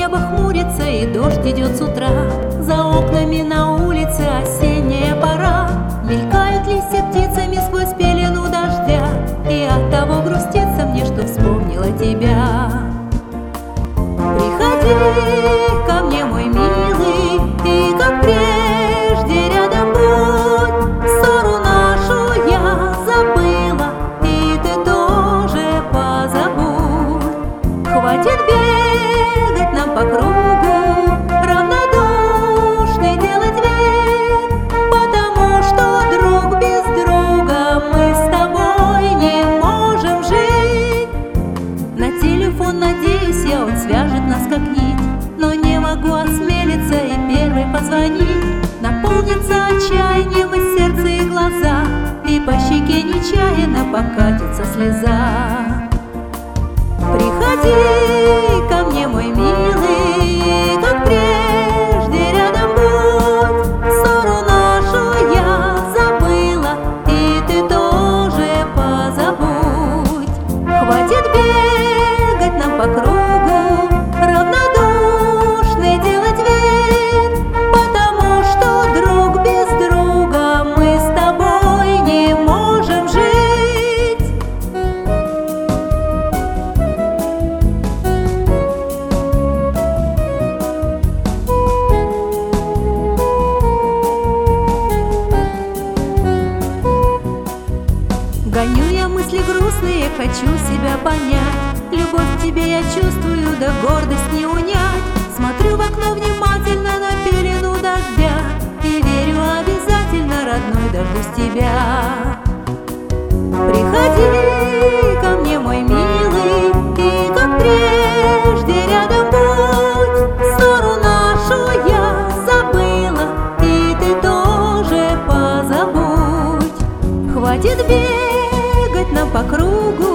небо хмурится и дождь идет с утра. За окнами на улице осенняя пора. Мелькают листья птицами сквозь пелену дождя, и от того грустится мне, что вспомнила тебя. Приходи ко мне, мой милый, и как прежде рядом будь. Ссору нашу я забыла, и ты тоже позабудь. Хватит бегать нам по кругу, равнодушный делать вид, потому что друг без друга мы с тобой не можем жить. На телефон надеюсь я, он свяжет нас как нить, но не могу осмелиться и первой позвонить. Наполнится отчаянием и сердце, и глаза, и по щеке нечаянно покатится слеза. Приходи ко мне, мой милый, как прежде рядом будь. Ссору нашу я забыла, и ты тоже позабудь. Хватит бегать нам по кругу, равнодушный делать вид, потому что друг без друга мы с тобой не можем жить. Гоню я мысли грустные, хочу себя понять. Любовь к тебе я чувствую, да гордость не унять. Смотрю в окно внимательно на пелену дождя и верю, обязательно, родной, дождусь тебя. Приходи ко мне, мой милый, и как прежде рядом будь. Ссору нашу я забыла, и ты тоже позабудь. Хватит бегать нам по кругу,